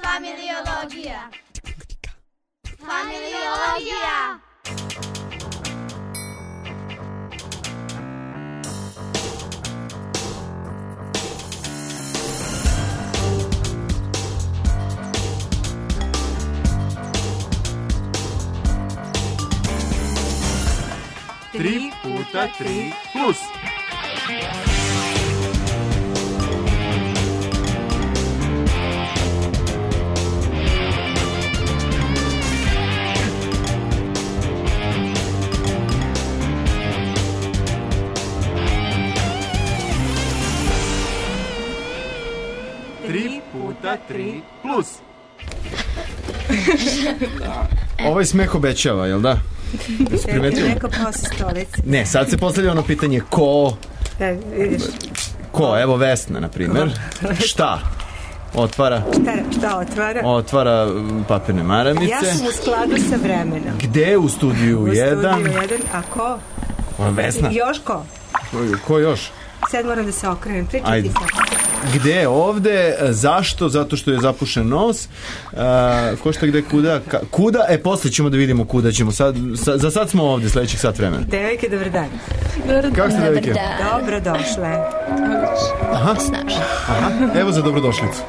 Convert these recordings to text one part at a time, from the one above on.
Familiologija. Familiologija. Tri puta tri plus. Tri puta tri plus. Ovaj smeh obećava, jel da? Jesi primetio? Neko posle stolice. Ne, sad se postavlja ono pitanje ko... Ko? Evo Vesna, na primjer. Šta? Otvara? Šta otvara? Otvara papirne maramice. Ja sam u skladu sa vremenom. Gde? U studiju 1. U studiju 1, a ko? Vesna. Još ko? Ko još? Sad moram da se okrenem. Pričaj ti sad. Gde? Ovde. Zašto? Zato što je zapušen nos. Ko šta gde? Kuda? Kuda? Posle ćemo da vidimo kuda ćemo. Za sad smo ovde, sledećih sat vremena. Devojke, dobar dan. Kako ste, devojke? Dobro došle. Aha. Aha. Evo za dobrodošlicu.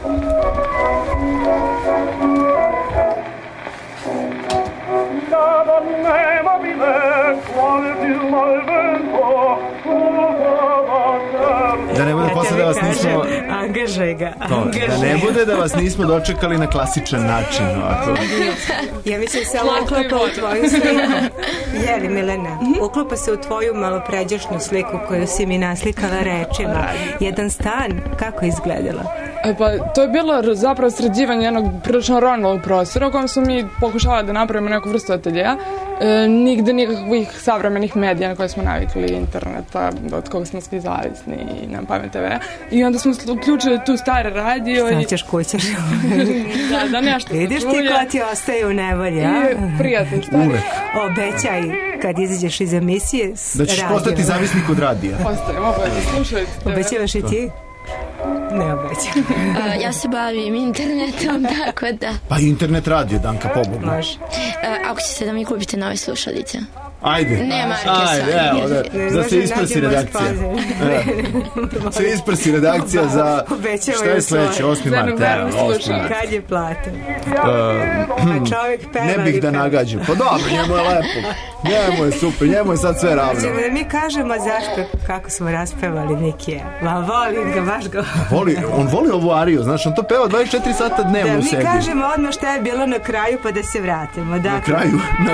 Da ne bude posle da vas nismo... Angažaj ga. Da ne bude da vas nismo dočekali na klasičan način. Ovako. Ja mislim se uklapa u tvoju sliku. Jeli, Milena? Uklapa se u tvoju malopređašnju sliku koju si mi naslikala rečima. Jedan stan, kako je izgledala? Pa to je bilo zapravo sređivanje jednog prilično ronalog prostora u kojem smo mi pokušali da napravimo neku vrstu ateljeja. Nigde nikakvih savremenih medija na koje smo navikli, interneta, od koga smo svi zavisni i nam pamet TV. I onda smo uključili tu stare radio. Znaćeš kućeš. Da nešto vidiš ti ko ti ostaje u nevolji, a? Prijatelj, šta? Uvek. Obećaj kad izađeš iz emisije da ćeš postati zavisnik od radija. Ostajem, obavljati, slušajte. Obećavaš i ti? Ne obećam. Ja se bavim internetom, tako da... Pa internet radio, Danka, pobogu. Može. Ako ćete da mi kupite nove slušalice. Ajde. Ne, marke sad. Da se isprsi redakcija. Se isprsi redakcija za... Šta je sledeće? 8. marta. Kad je plata? Čovjek peva. Ne bih da nagađam. Pa dobro, njemu je lepo. Njemu je super, njemu je sad sve ravno. Mi kažemo zašto, kako smo raspevali Nikija. Ma volim ga, baš ga. On voli ovu ariju, znaš, on to peva 24 sata dnevno u sebi. Da, mi kažemo odmah šta je bilo na kraju pa da se vratimo. Na kraju.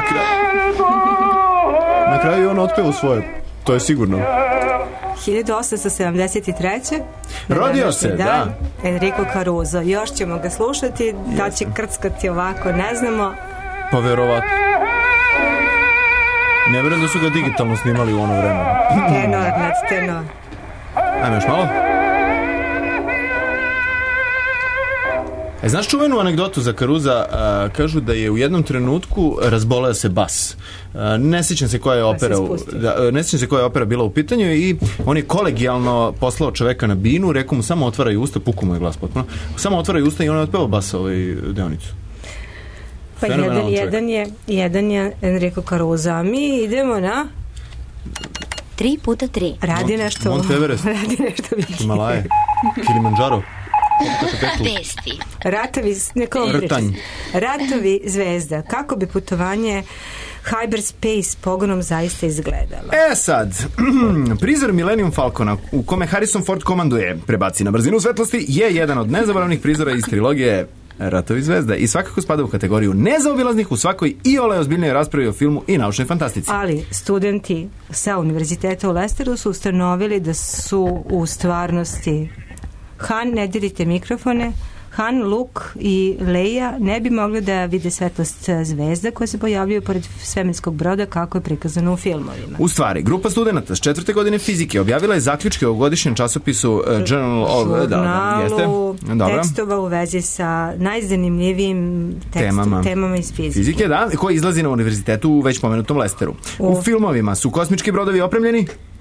Na kraju je on otpeo svoje, to je sigurno. 1873. Rodio se, da. Enrico Caruso. Još ćemo ga slušati, da će krckati ovako, ne znamo. Pa verovatno. Ne verujem da su ga digitalno snimali u ono vremenu. Tenor. Ajme još malo. Znaš čuvenu anegdotu za Caruza? Kažu da je u jednom trenutku razboleo se bas. Ne sjećam se koja je opera bila u pitanju i on je kolegijalno poslao čoveka na binu, rekao mu samo otvaraj usta, pukao mu je glas potpuno, samo otvaraj usta i on je otpevao bas deonicu. Pa jedan je Enrico Caruso, a mi idemo na 3 puta 3. Radi nešto. Monteverest. Himalaje. Kilimanjaro. Vesti. Ratovi zvezda. Kako bi putovanje Hyperspace pogonom zaista izgledalo? Sad, prizor Millennium Falcona u kome Harrison Ford komanduje prebaci na brzinu svetlosti je jedan od nezaboravnih prizora iz trilogije Ratovi zvezda i svakako spada u kategoriju nezaobilaznih u svakoj iole ozbiljnoj raspravi o filmu i naučnoj fantastici. Ali studenti sa univerziteta u Lesteru su ustanovili da su u stvarnosti Han, ne dirite mikrofone, Han, Luke i Leia ne bi mogli da vide svetlost zvezda koje se pojavljaju pored svemirskog broda kako je prikazano u filmovima. U stvari, grupa studenta s 4. godine fizike objavila je zaključke u godišnjem časopisu žurnalu tekstova u vezi sa najzanimljivijim temama iz fizike. Da, koji izlazi na univerzitetu u već pomenutom Lesteru. U filmovima su kosmički brodovi opremljeni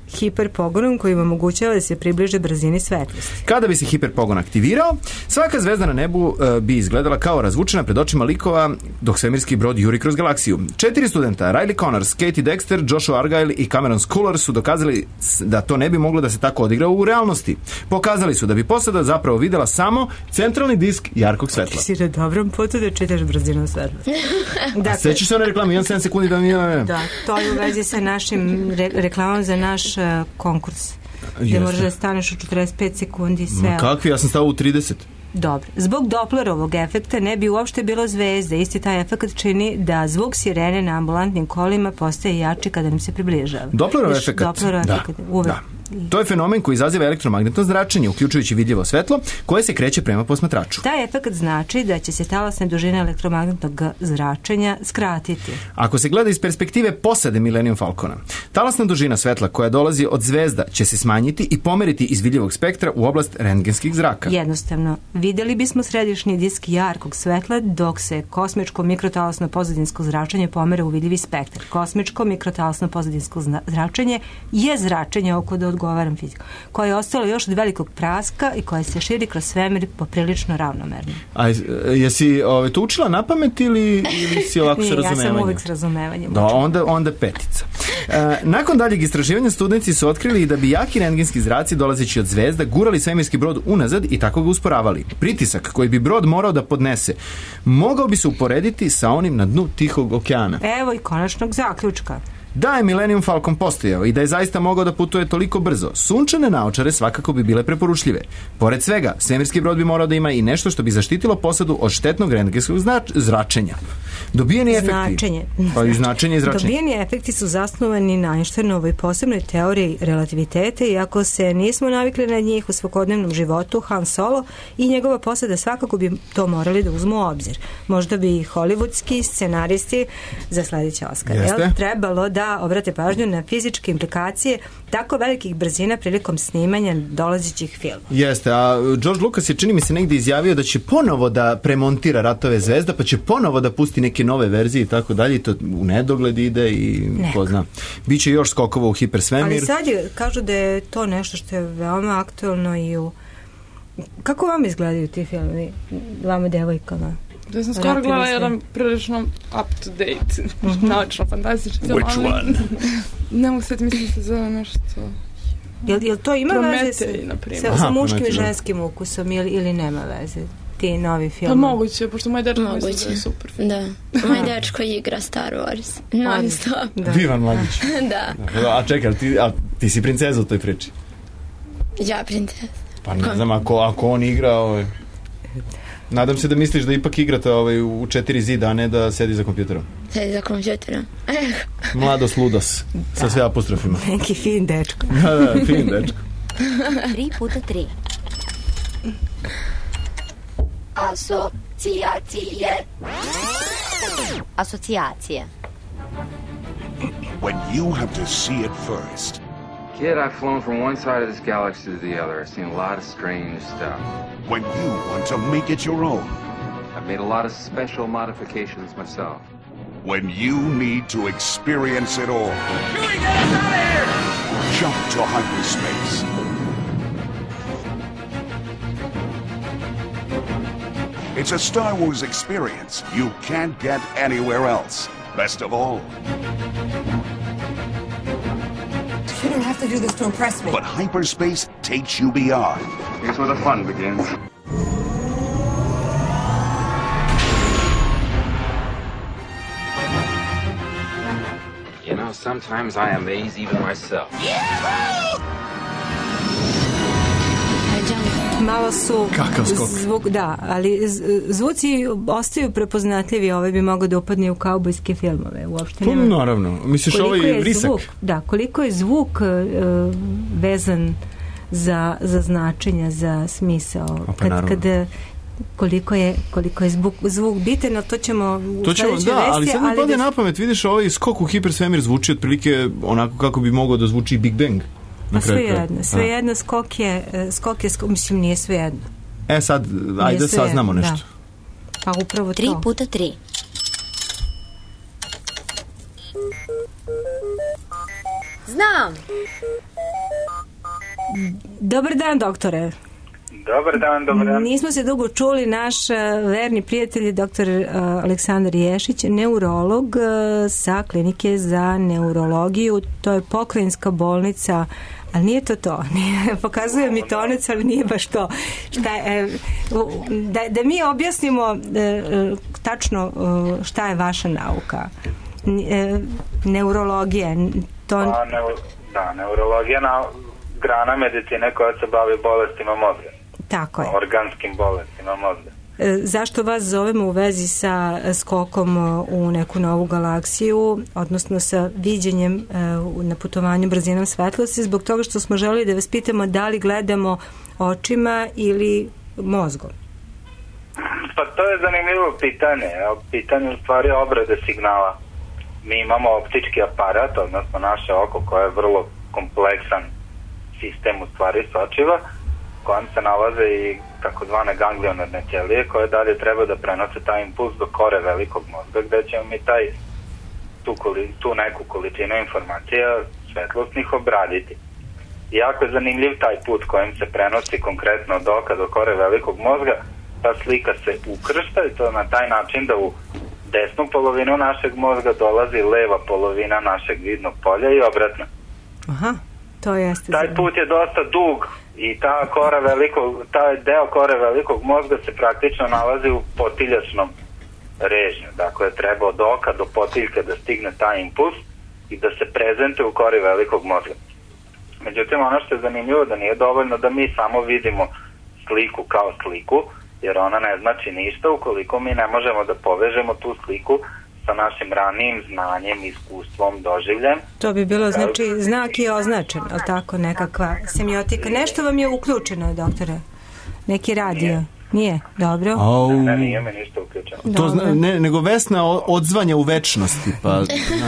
hiperpogonom koji im omogućava da se približe brzini svetlosti. Kada bi se hiperpogon aktivirao, svaka zvezda na nebu bi izgledala kao razvučena pred očima likova dok svemirski brod juri kroz galaksiju. 4 studenta, Riley Connors, Katie Dexter, Joshua Argyle i Cameron Sculler su dokazali da to ne bi moglo da se tako odigra u realnosti. Pokazali su da bi posada zapravo videla samo centralni disk jarkog svetla. Ti si na dobrom putu da čitaš brzinu svetla. Dakle, sećaš se one reklame, 1 sekundi da mi je... Da, to je u vezi sa našim reklamom za naš konkurs. Gde možeš da staneš u 45 sekundi sve. Kakvi? Ja sam stao u 30. Dobro. Zbog Dopplerovog efekta ne bi uopšte bilo zvezde. Isti taj efekt čini da zvuk sirene na ambulantnim kolima postaje jači kada nam se približava. Dopplerov efekt? Uvek. Da. To je fenomen koji izaziva elektromagnetno zračenje, uključujući vidljivo svetlo, koje se kreće prema posmatraču. Taj efekt znači da će se talasna dužina elektromagnetnog zračenja skratiti. Ako se gleda iz perspektive posade Millennium Falcona, talasna dužina svetla koja dolazi od zvezda će se smanjiti i pomeriti iz vidljivog spektra u oblast rentgenskih zraka. Jednostavno, videli bismo središnji disk jarkog svetla dok se kosmičko mikrotalasno pozadinsko zračenje pomere u vidljivi spektar. Kosmičko mikrotalasno pozadinsko zračenje je zračenje oko da odgovaram fiziku, koje je ostalo još od velikog praska i koje se širi kroz svemir poprilično ravnomerno. A jesi to učila na pamet ili si ovako sa razumevanjem? Ja sam uvijek s razumevanjem. Da, onda petica. Nakon daljeg istraživanja studenti su otkrili da bi jaki rentgenski zraci dolazeći od zvezda gurali svemirski brod unazad i tako ga usporavali. Pritisak koji bi brod morao da podnese mogao bi se uporediti sa onim na dnu Tihog okeana. Evo i konačnog zaključka. Da je Millennium Falcon postojao i da je zaista mogao da putuje toliko brzo, sunčane naočare svakako bi bile preporučljive. Pored svega, svemirski brod bi morao da ima i nešto što bi zaštitilo posadu od štetnog rentgenskog zračenja. Dobijeni efekti... Pa i značenje i zračenje. Dobijeni efekti su zasnovani na Einsteinovoj posebnoj teoriji relativitete i ako se nismo navikli na njih u svakodnevnom životu, Han Solo i njegova posada svakako bi to morali da uzmu u obzir. Možda bi hollywoodski scenaristi za sledeći Oscar trebalo da obrate pažnju na fizičke implikacije tako velikih brzina prilikom snimanja dolazećih filmova. Jeste, a George Lucas je čini mi se negdje izjavio da će ponovo da premontira Ratove zvezda, pa će ponovo da pusti neke nove verzije i tako dalje, to u nedogled ide i ko zna. Biće još skokova u hipersvemir. Ali sad kažu da je to nešto što je veoma aktualno i u... Kako vam izgledaju ti filmovi, vama devojkama? Da sam skoro gledala jedan prilično up-to-date, naučno-fantastični film. Which one? Ne mogu sad mislim se zove nešto... Jel to ima veze sa muškim i Prometej, ženskim ukusom ili nema veze? Ti novi film? Pa moguće, pošto moj dečko misli da je super. Da, moj dečko igra Star Wars non stop. Divan mladić. Da. A čekaj, ti si princeza u toj priči? Ja princeza. Pa ne znam, ako on igra... Nadam se da misliš da ipak igrate u 4 zida, a ne da sedi za kompjuterom. Sedi za kompjuterom. Mlados ludos, sa sve apostrofima. Neki fin dečko. Da, fin dečko. 3x3. Asocijacije. When you have to see it first. Kid, I've flown from one side of this galaxy to the other. I've seen a lot of strange stuff. When you want to make it your own. I've made a lot of special modifications myself. When you need to experience it all. Chewie, get us out of here! Jump to hyperspace. It's a Star Wars experience you can't get anywhere else. Best of all. You don't have to do this to impress me. But hyperspace takes you beyond. Here's where the fun begins. You know, sometimes I amaze even myself. Malo su zvuk, da, ali zvuci ostaju prepoznatljivi, ovaj bi mogao da upadne u kaubojske filmove, uopšte nema. Naravno, misliš ovaj vrisak? Koliko je zvuk vezan za značenja, za smisao. Koliko je zvuk bitan, to ćemo u sledećoj vesti. Da, ali sad mi pade na pamet, vidiš ovaj skok u hipersvemir zvuči otprilike onako kako bi mogao da zvuči Big Bang. Pa svejedno, skok je, mislim, nije svejedno. Sad, ajde da saznamo nešto. Pa upravo to. 3x3. Znam! Dobar dan, doktore. Dobar dan. Nismo se dugo čuli. Naš verni prijatelj je doktor Aleksandar Ješić, neurolog sa klinike za neurologiju. To je pokrajinska bolnica, ali nije to. Pokazuje mi tonac, ali nije baš to. Da mi objasnimo tačno šta je vaša nauka. Neurologija. Neurologija grana medicine koja se bavi bolestima mozga. Tako je. Organskim bolestima mozga. Zašto vas zovemo u vezi sa skokom u neku novu galaksiju, odnosno sa viđenjem na putovanju brzinom svetlosti? Zbog toga što smo želeli da vas pitamo da li gledamo očima ili mozgom. Pa to je zanimljivo pitanje. Pitanje u stvari obrade signala. Mi imamo optički aparat, odnosno naše oko koje je vrlo kompleksan sistem u stvari sočiva, kojem se nalaze i takozvane ganglionarne ćelije koje dalje treba da prenose taj impuls do kore velikog mozga, gde ćemo mi tu neku količinu informacija svetlosnih obraditi. Jako je zanimljiv taj put kojim se prenosi konkretno od oka do kore velikog mozga. Ta slika se ukršta i to na taj način da u desnu polovinu našeg mozga dolazi leva polovina našeg vidnog polja i obratno. Aha, to jeste. Taj put je dosta dug i taj deo kore velikog mozga se praktično nalazi u potiljačnom režnju. Dakle, treba od oka do potiljke da stigne taj impuls i da se prezentuje u kori velikog mozga. Međutim, ono što je zanimljivo da nije dovoljno da mi samo vidimo sliku kao sliku, jer ona ne znači ništa ukoliko mi ne možemo da povežemo tu sliku sa našim ranijim znanjem, iskustvom, doživljem. To bi bilo, znači, znak je označen, ali tako, nekakva semiotika. Nešto vam je uključeno, doktore? Neki radio? Nije? Dobro. Ne, nije mi ništa uključeno. Nego Vesna odzvanja u večnosti, pa...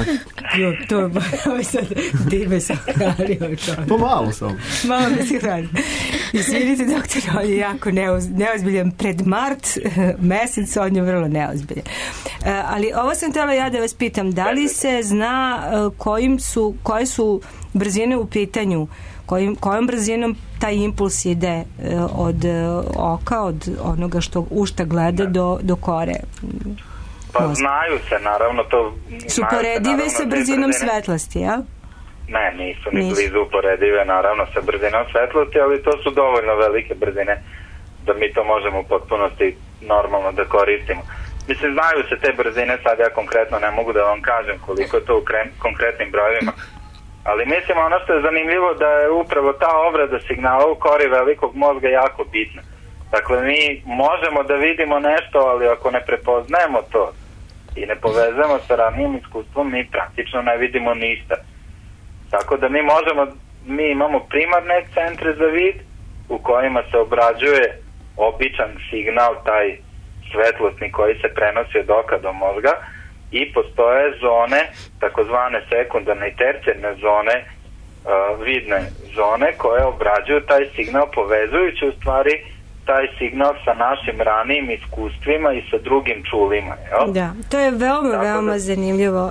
To je sad dime sam hranio čovjek. To malo sam. Malo me si hranio. Izvinite, doktor, on je jako neozbiljan. Pred mart mesec on je vrlo neozbiljan. Ali ovo sam htjela ja da vas pitam, da li se zna koje su brzine u pitanju, kojom brzinom taj impuls ide od oka, od onoga u šta gleda do kore? Pa znaju se, naravno, to... Su poredive sa brzinom svetlosti, jel? Ne, nisu ni blizu uporedive, naravno, sa brzinom svetlosti, ali to su dovoljno velike brzine da mi to možemo u potpunosti normalno da koristimo. Mislim, znaju se te brzine, sad ja konkretno ne mogu da vam kažem koliko je to u konkretnim brojevima, ali mislim, ono što je zanimljivo da je upravo ta obrada signala u kori velikog mozga jako bitna. Dakle, mi možemo da vidimo nešto, ali ako ne prepoznajemo to i ne povezamo sa ranijim iskustvom, mi praktično ne vidimo ništa. Tako da mi imamo primarne centre za vid u kojima se obrađuje običan signal, taj svetlosni koji se prenosi od oka do mozga, i postoje zone, takozvane sekundarne i tercijarne zone, vidne zone koje obrađuju taj signal, povezujući u stvari taj signal sa našim ranijim iskustvima i sa drugim čulima. Jel? Da, to je veoma zanimljivo.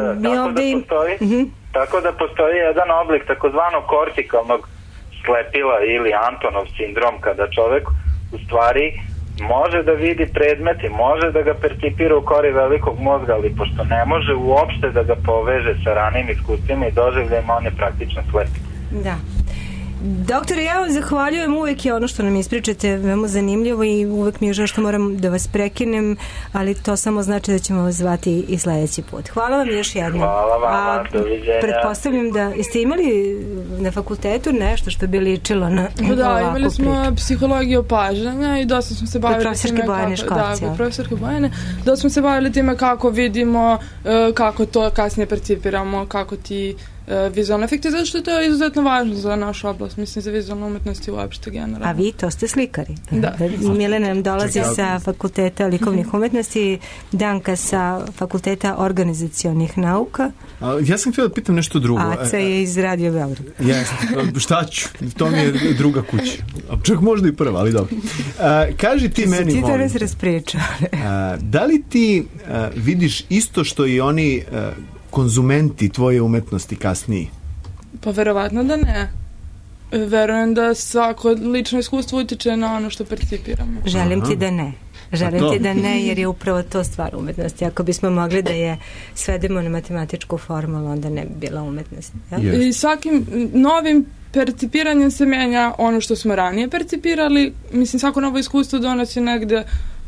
Tako da postoji jedan oblik takozvanog kortikalnog slepila ili Antonov sindrom, kada čovek u stvari može da vidi predmet i može da ga percipira u kori velikog mozga, ali pošto ne može uopšte da ga poveže sa ranijim iskustvima i doživljajima, on je praktično slep. Da. Doktore, ja vam zahvaljujem, uvek je ono što nam ispričate veoma zanimljivo i uvek mi je žao što moram da vas prekinem, ali to samo znači da ćemo vas zvati i sledeći put. Hvala vam još jednom. Hvala vam, doviđenja. Pretpostavljam da jeste imali na fakultetu nešto što bi ličilo na da, imali smo psihologiju opažanja i dosta smo se bavili profesorke Bojane Škorci. Da, profesorke Bojane. Dosta smo se bavili time kako vidimo, kako to kasnije percipiramo, kako ti vizualne efekte, zato što to je izuzetno važno za našu oblast, mislim, za vizualnu umetnost i uopšte generalno. A vi, to ste slikari. Da. Milena nam dolazi sa Fakulteta likovnih umetnosti, Danka sa Fakulteta organizacionih nauka. Ja sam htio da pitam nešto drugo. Aca je iz Radio Beograd. Šta ću? To mi je druga kuća. Čak možda i prva, ali dobro. Kaži ti meni, ti to res raspričali. Da li ti vidiš isto što i oni konzumenti tvoje umetnosti kasniji? Pa verovatno da ne. Verujem da svako lično iskustvo utiče na ono što percipiramo. Želim ti da ne. Želim ti da ne, jer je upravo to stvar umetnosti. Ako bismo mogli da je svedemo na matematičku formulu, onda ne bi bila umetnost. Ja? I svakim novim percipiranjem se menja ono što smo ranije percipirali. Mislim, svako novo iskustvo donosi negde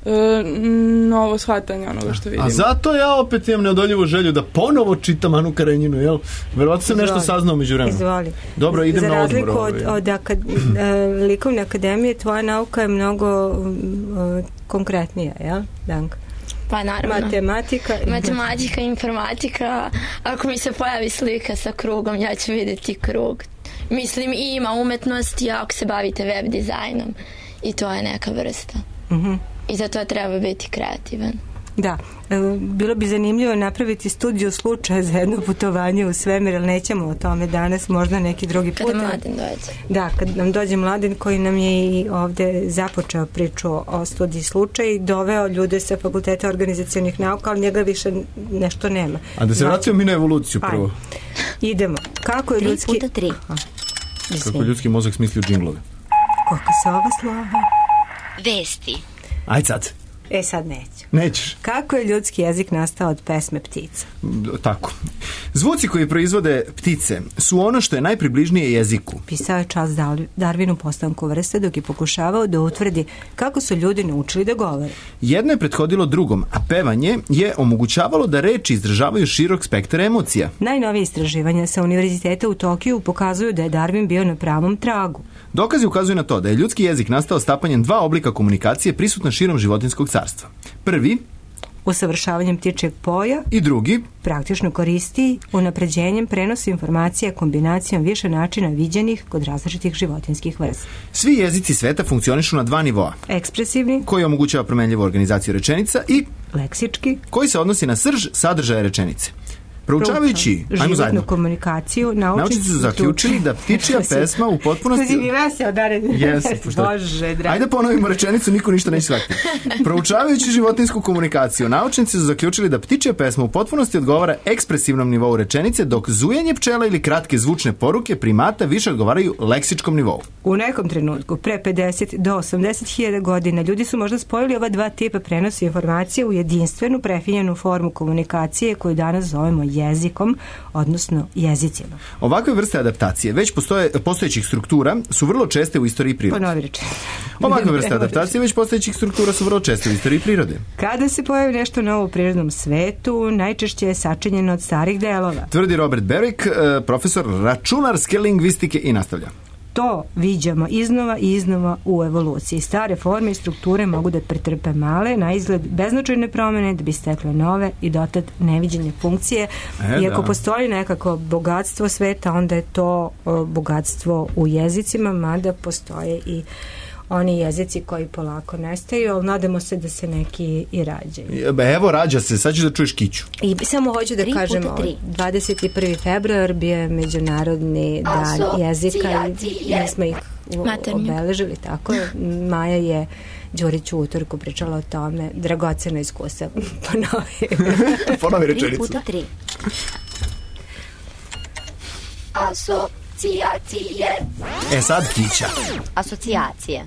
novo shvatanje onoga što vidimo. A zato ja opet imam neodoljivu želju da ponovo čitam Anu Karenjinu, jel? Verovatno sam nešto saznao među vremenu. Izvoli. Dobro, idem na odmor. Za razliku od likovne akademije, tvoja nauka je mnogo konkretnija, jel, Danka? Pa naravno. Matematika, informatika. Ako mi se pojavi slika sa krugom, ja ću vidjeti krug. Mislim, i ima umetnosti ako se bavite web dizajnom. I to je neka vrsta. I za to treba biti kreativan. Da, bilo bi zanimljivo napraviti studiju slučaja za jedno putovanje u svemir, ali nećemo o tome danas, možda neki drugi put. Kada Mladen dođe. Da, kad nam dođe Mladen koji nam je i ovde započeo priču o studiji slučaja i doveo ljude sa Fakulteta organizacionih nauka, ali njega više nešto nema. A da se vratimo mi na evoluciju prvo. Idemo. Kako je ljudski... 3x3. Kako je ljudski mozak smislio džinglove? Koliko se ova slova? Vesti. Ajde sad. Sad neću. Nećeš. Kako je ljudski jezik nastao od pesme ptica? Tako. Zvuci koji proizvode ptice su ono što je najpribližnije jeziku. Pisao je Charles Darwin u Postanku vrste dok je pokušavao da utvrdi kako su ljudi naučili da govore. Jedno je prethodilo drugom, a pevanje je omogućavalo da reči izražavaju širok spektar emocija. Najnovije istraživanja sa Univerziteta u Tokiju pokazuju da je Darwin bio na pravom tragu. Dokazi ukazuju na to da je ljudski jezik nastao stapanjem dva oblika komunikacije prisutna širom životinjskog carstva. Prvi, usavršavanjem ptičjeg poja, i drugi, praktično koristi unapređenjem prenosa informacija kombinacijom više načina viđenih kod različitih životinjskih vrsta. Svi jezici sveta funkcionišu na dva nivoa. Ekspresivni, koji omogućava promenljivu organizaciju rečenica, i leksički, koji se odnosi na srž sadržaja rečenice. Proučavajući životnu komunikaciju, naučnici su zaključili da ptičja pesma u potpunosti... Ajde ponovimo rečenicu, niko ništa neće shvatiti. Proučavajući životinsku komunikaciju, naučnici su zaključili da ptičja pesma u potpunosti odgovara ekspresivnom nivou rečenice, dok zujanje pčela ili kratke zvučne poruke primata više odgovaraju leksičkom nivou. U nekom trenutku, pre 50 do 80.000 godina, ljudi su možda spojili ova dva tipa prenosa informacije u jedinstvenu, prefinjenu formu komunikacije koju danas zovemo jezikom, odnosno jezicima. Ovakve vrste adaptacije već postojećih struktura su vrlo česte u istoriji prirode. Ponovi rečenicu. Ovakve vrste adaptacije već postojećih struktura su vrlo česte u istoriji prirode. Kada se pojavi nešto novo u prirodnom svetu, najčešće je sačinjeno od starih delova. Tvrdi Robert Beric, profesor računarske lingvistike, i nastavlja. To viđamo iznova i iznova u evoluciji. Stare forme i strukture mogu da pretrpe male, na izgled beznačajne promene, da bi stekle nove i dotad neviđene funkcije. I ako postoji nekako bogatstvo sveta, onda je to bogatstvo u jezicima, mada postoje i oni jezici koji polako nestaju, ali nadamo se da se neki i rađaju. Evo, rađa se, sad ćeš da čuješ kiću. I samo hoću da kažem, 21. februar bio je Međunarodni dan jezika i mi smo ih obeležili, tako je. Maja je Đurić u utorku pričala o tome, dragoceno iskustva. Ponovi rečenicu. 3x3. Asocijacije. Sad kića. Asocijacije.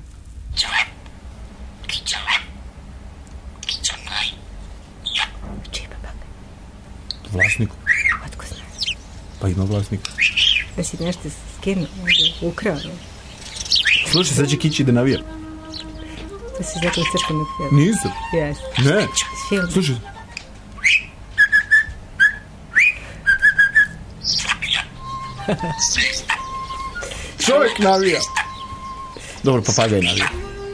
Vlasnik. Otko znaš? Pa ima vlasnik. Da si nešto skinuo, ukrao. Slušaj, sad će kići da navija. Da si zato crkvenog filma. Nisam. Yes. Ne. Slušaj. Čovjek navija. Dobro, papagaj navija.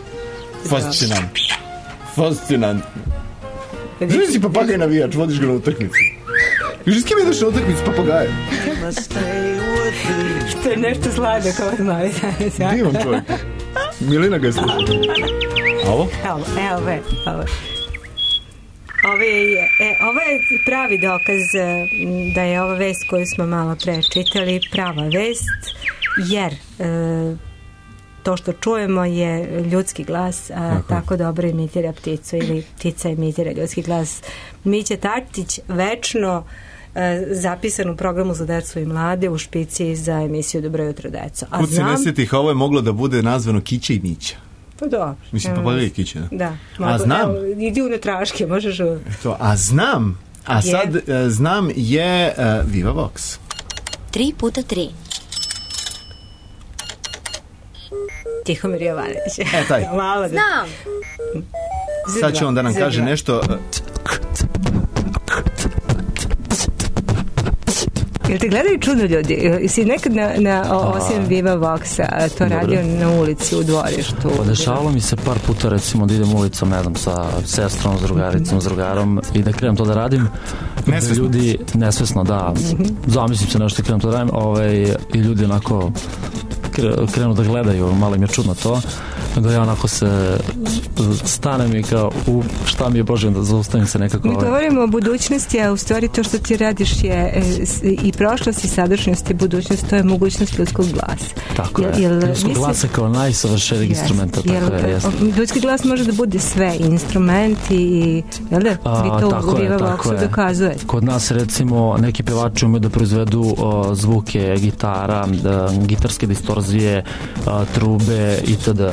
Fascinant. Znaš si papagaj navijač, vodiš ga na utakmicu. Još s kim ideš na utakmicu papagaja? To je nešto slado kao znali. Divan čovjek. Milina ga je slušala. A ovo? Ovo je pravi dokaz da je ova vest koju smo malo pre čitali prava vest, jer to što čujemo je ljudski glas, a tako dobro imitira pticu ili ptica imitira ljudski glas. Mića Tatić večno zapisan u programu za decu i mlade u špici za emisiju Dobro jutro deco. Kud se ne sjetih, ovo je moglo da bude nazvano Kića i Mića. Pa dobro. Mislim, pa pogledaj Kića. Da. A znam. Evo, idi u netraške, možeš... To, a znam. A sad znam je Viva Vox. 3x3. Tihomir Jovanović. Taj. Znam. Sad će on da nam kaže nešto... Jel te gledaju čudno ljudi? Si nekad osim Viva Voxa to radio na ulici u dvorištu? Pa dešavalo mi se par puta recimo da idem ulicom, ne znam, sa sestrom, s drugaricom, s drugarom i da krenem to da radim. Nesvesno? Da ljudi, nesvesno, da. Zamislim se nešto da krenem to da radim i ljudi onako krenu da gledaju, malo im je čudno to. Da ja onako se stanem i kao šta mi je Bože, da zaustavim se nekako. Mi govorimo o budućnosti, a u stvari to što ti radiš je i prošlost i sadašnjost i budućnost, to je mogućnost ljudskog glasa. Tako je. Ljudskog glasa kao najsavršenijeg instrumenta. Ljudski glas može da bude sve, instrument i jel da? Vi to u Viva Voxu dokazujete. Kod nas recimo neki pevači umeju da proizvedu zvuke gitara, gitarske distorzije, trube itd.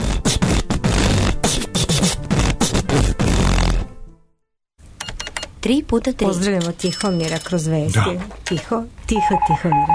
Pozdravljamo Tihomira kroz vesti. Tihomira.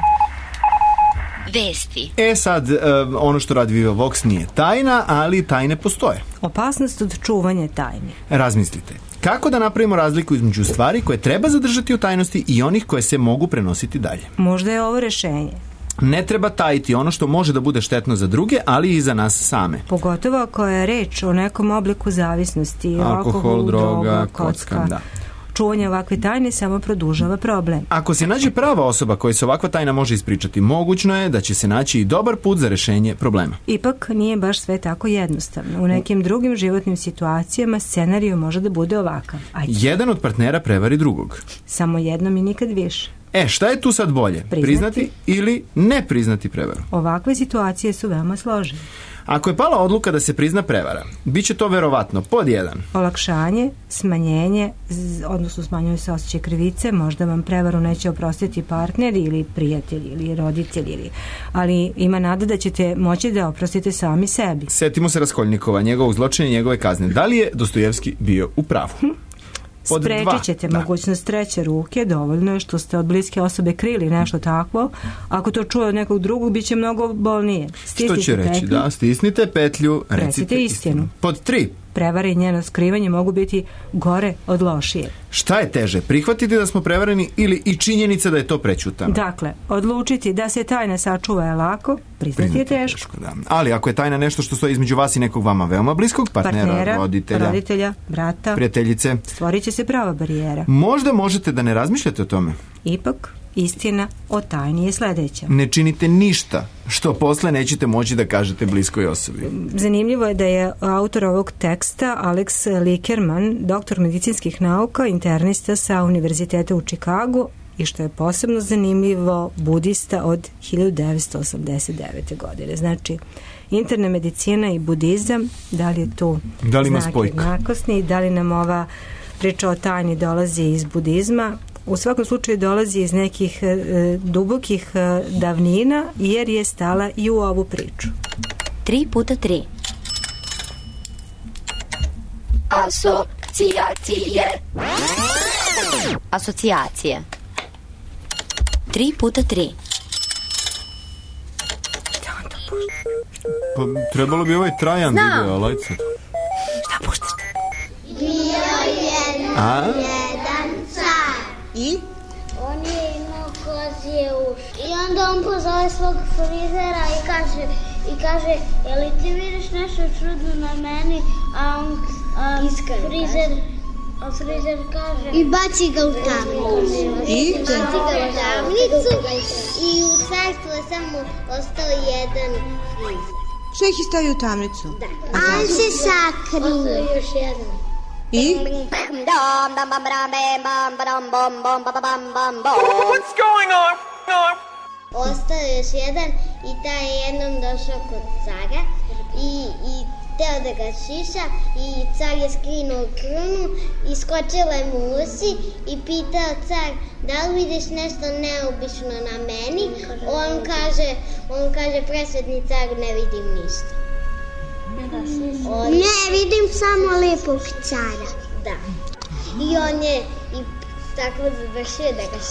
Vesti. Sad, ono što radi Viva Vox nije tajna, ali tajne postoje. Opasnost od čuvanja tajne. Razmislite. Kako da napravimo razliku između stvari koje treba zadržati u tajnosti i onih koje se mogu prenositi dalje? Možda je ovo rešenje. Ne treba tajiti ono što može da bude štetno za druge, ali i za nas same. Pogotovo ako je reč o nekom obliku zavisnosti, alkohol, droga, kocka. Da. Čuvanje ovakve tajne samo produžava problem. Ako se nađe prava osoba koja se ovakva tajna može ispričati, mogućno je da će se naći i dobar put za rešenje problema. Ipak nije baš sve tako jednostavno. U nekim drugim životnim situacijama scenarij može da bude ovakav. Jedan od partnera prevari drugog. Samo jednom i nikad više. Šta je tu sad bolje? Priznati ili ne priznati prevaru? Ovakve situacije su veoma složene. Ako je pala odluka da se prizna prevara, bit će to verovatno pod 1. Olakšanje, smanjenje, odnosno smanjuje se osjećaj krivice, možda vam prevaru neće oprostiti partner ili prijatelj ili roditelj, ali ima nada da ćete moći da oprostite sami sebi. Setimo se Raskolnikova, njegovog zločina i njegove kazne. Da li je Dostojevski bio u pravu? Sprečit ćete mogućnost treće ruke, dovoljno je što ste od bliske osobe krili nešto takvo. Ako to čuje od nekog drugog, bit će mnogo bolnije. Što će reći? Petlju, da, stisnite petlju, recite istinu. Pod 3. Prevare i njeno skrivanje mogu biti gore od lošije. Šta je teže, prihvatiti da smo prevareni ili i činjenica da je to prećutano? Dakle, odlučiti da se tajna sačuva je lako, priznati je teško. Da. Ali ako je tajna nešto što stoji između vas i nekog vama veoma bliskog, partnera, roditelja, brata, prijateljice, stvorit će se prava barijera. Možda možete da ne razmišljate o tome. Ipak, istina o tajni je sledeća. Ne činite ništa što posle nećete moći da kažete bliskoj osobi. Zanimljivo je da je autor ovog teksta Alex Likerman, doktor medicinskih nauka, internista sa Univerziteta u Čikagu i što je posebno zanimljivo, budista od 1989. godine. Znači, interna medicina i budizam, da li je tu znak jednakosti, da li nam ova priča o tajni dolazi iz budizma? U svakom slučaju dolazi iz nekih dubokih davnina, jer je stala i u ovu priču. 3x3. Asocijacije. 3x3. Pa trebalo bi ovaj Trajan video, ali ajde sad. Šta puštaš? I? On je imao kozije uši. I onda on pozove svog frizera i kaže, je li ti vidiš nešto čudno na meni? A on frizer kaže... I baci ga u tamnicu. I? Baci ga u tamnicu i u carstvu je samo ostao jedan frizer. Što ih je stavio u tamnicu? Da. On se sakrio. Ostao još jedan. I? What's going on? Ostao je još jedan i taj je jednom došao kod cara i teo da ga šiša i car je skinuo krunu i skočila mu usi i pitao car da li vidiš nešto neobično na meni? On kaže presvetni car, ne vidim ništa. Ne, vidim samo lepog cara. Da. I on je tako završio da ga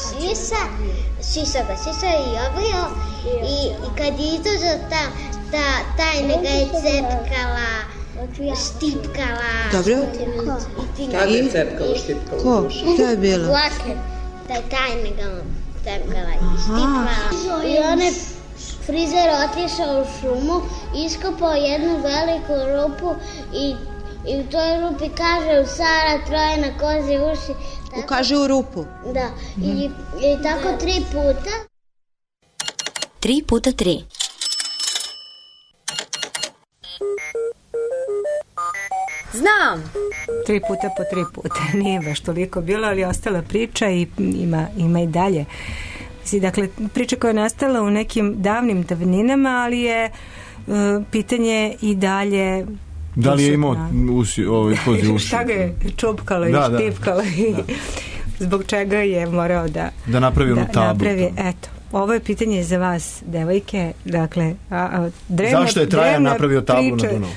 šiša i obrio i kad je izašao ta tajna ga je cepkala, štipkala. Dobro? Kada je cepkala, štipkala? Ko? Šta je bilo? Vlaker. Tajna ga cepkala i štipkala. I on je frizer otišao u šumu, iskopao jednu veliku rupu i u toj rupi kaže u Sara troje na kozi uši. Kaže u rupu? Da. I tako 3 puta. 3 puta 3. Znam! 3 puta po 3 puta. Nije baš toliko bilo, ali ostala priča i ima i dalje. Dakle, priča koja je nastala u nekim davnim davninama, ali je pitanje i dalje... Da li je imao kozi uši? Šta ga je čupkalo i štipkalo i zbog čega je morao da napravi onu tablu. Eto, ovo je pitanje za vas, devojke. Dakle, zašto je Trajan napravio tablu na Dunavu?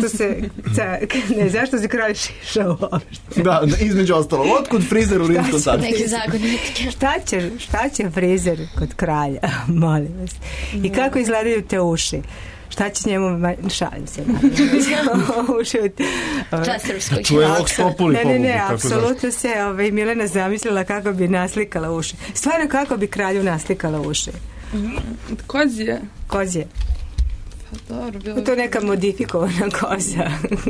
Zašto se kralj šišao uopšte? Da, između ostalo. Otkud frizer u Rimskom carstvu? Neki zagonetke. Šta će frizer kod kralja? Molim vas. I kako izgledaju te uši? Šta će njemu, šalim se, čuje Vox Populi. Ne, apsolutno se Milena zamislila kako bi naslikala uši. Stvarno kako bi kralju naslikala uši. Kozije. To je neka modifikovana koza.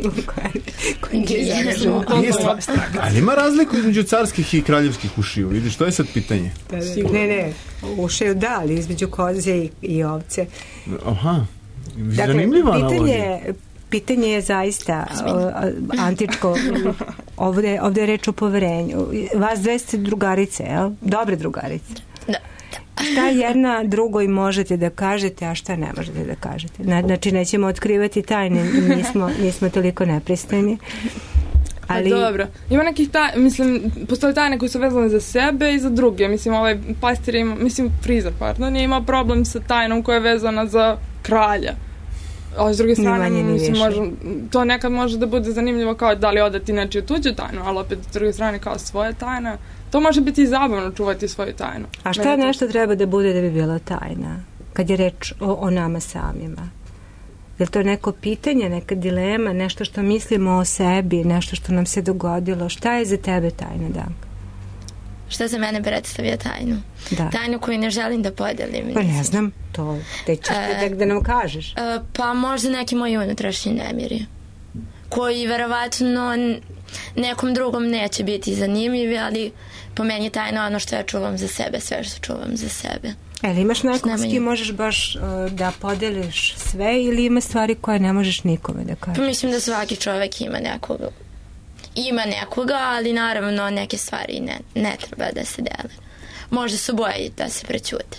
Ali ima razliku između carskih i kraljevskih ušiju. Vidiš, to je sad pitanje. Ne, ušiju da, ali između koze i ovce. Aha. Dakle, pitanje je zaista antičko. Ovdje je reč o poverenju. Vas dve ste drugarice, jel? Dobre drugarice. Da. Šta jedna drugoj možete da kažete, a šta ne možete da kažete? Znači, nećemo otkrivati tajne, nismo toliko nepristojni. Ali... Dobro. Ima nekih postoje tajne koje su vezane za sebe i za druge. Mislim, pastir ima, frizer, je imao problem sa tajnom koja je vezana za kralja. A s druge strane, to nekad može da bude zanimljivo kao da li odati nečiju tuđu tajnu, ali opet s druge strane kao svoja tajna. To može biti i zabavno čuvati svoju tajnu. A šta nešto treba da bude da bi bila tajna? Kad je reč o nama samima? Je li to neko pitanje, neka dilema, nešto što mislimo o sebi, nešto što nam se dogodilo? Šta je za tebe tajna, Danka? Šta za mene predstavlja tajnu? Da. Tajnu koju ne želim da podelim. Pa ne znam, to te ćeš da nam kažeš. Pa možda neki moji unutrašnji nemiri, koji verovatno nekom drugom neće biti zanimljivi, ali po meni je tajna ono što ja čuvam za sebe, sve što čuvam za sebe. Ali imaš nekog s kim možeš baš da podeliš sve ili ima stvari koje ne možeš nikome da kažeš? Pa mislim da svaki čovjek ima nekoga, ali naravno neke stvari ne treba da se dele. Možda su bolje da se prećute.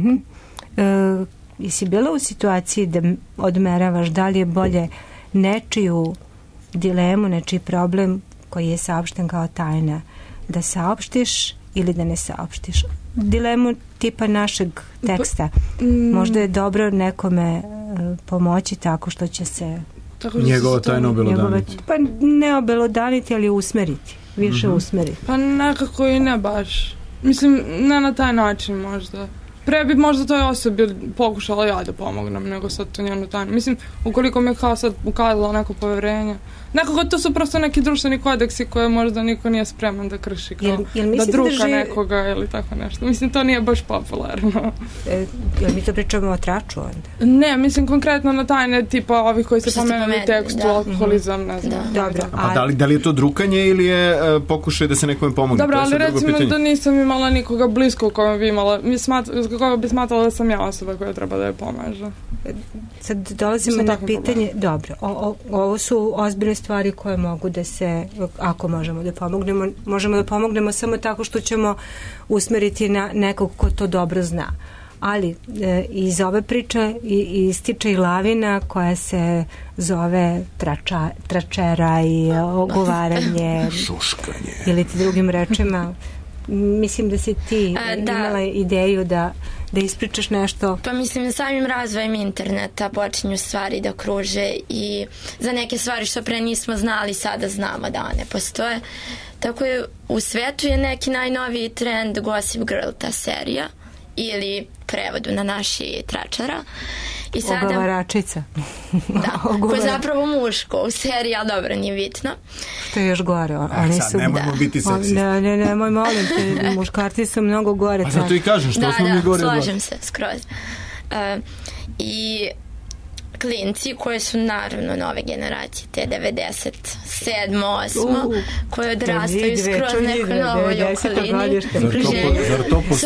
Jesi bila u situaciji da odmeravaš da li je bolje nečiju dilemu, nečiji problem koji je saopšten kao tajna da saopštiš ili da ne saopštiš? Dilemu tipa našeg teksta. Možda je dobro nekome pomoći tako što će se njegova tajna obelodaniti. Pa ne obelodaniti, ali usmeriti. Više usmeriti. Pa nekako i ne baš. Mislim, ne na taj način možda. Pre bi možda toj osobi pokušala ja da pomognem nego sad to njenu tajnu. Mislim, ukoliko mi je kao sad ukazalo neko poverenje. Nekako to su prosto neki društveni kodeksi koje možda niko nije spreman da krši. Kao da druka nekoga ili tako nešto. Mislim, to nije baš popularno. Jel mi to pričamo o traču onda? Ne, mislim konkretno na tajne tipa ovih koji se pomenuli u tekstu, alkoholizam, ne znam. Dobro. A da li je to drukanje ili je pokušaj da se nekome pomogne? Dobro, ali recimo da nisam imala nikoga blisko kojom bi imala, koga bi smatrala da sam ja osoba koja treba da je pomaže. Sad dolazimo na pitanje, dobro, ovo su ozbiljne stvari koje mogu da se, ako možemo da pomognemo samo tako što ćemo usmeriti na nekog ko to dobro zna. Ali iz ove priče ističe i lavina koja se zove tračera i ogovaranje ili ti drugim rečima. Mislim da si ti imala ideju da ispričaš nešto. Pa mislim, samim razvojem interneta počinju stvari da kruže i za neke stvari što pre nismo znali, sada znamo da one postoje. Tako je, u svetu je neki najnoviji trend Gossip Girl, ta serija, ili prevodu na naši tračara. I sada, ogovaračica. Da, ko je zapravo muško u seriji, ali dobro, nije bitno. Što je još gore. Oni sad, nemojmo biti seksisti. Nemoj, molim te, muškarci su mnogo gore. A zato i kažem, što smo mi gore. Da, slažem se, skroz. I klinci koji su naravno nove generacije, te 97. 8. koje odrastaju skroz neko novo okolini. Zar to postoji? Su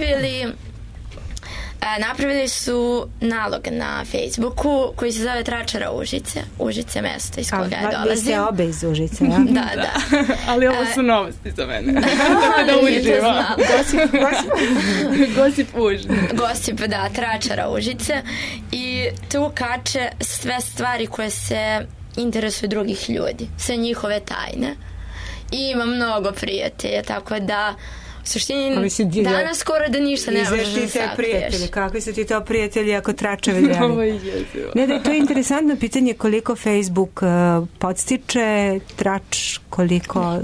napravili su nalog na Facebooku koji se zove Tračara Užice. Užice mesto iz koga ja dolazim. Vi ste obe iz Užice, ja? Da. Ali ovo su novosti za mene. Tako da uživam. Gossip Užice. Gossip, da, Tračara Užice. I tu kače sve stvari koje se interesuju drugih ljudi. Sve njihove tajne. I ima mnogo prijatelja, tako da u suštini danas skoro da ništa ne možeš da sakriješ. Kakvi su ti to prijatelji ako tračevi deli? Ne, to je interesantno pitanje koliko Facebook podstiče trač, koliko...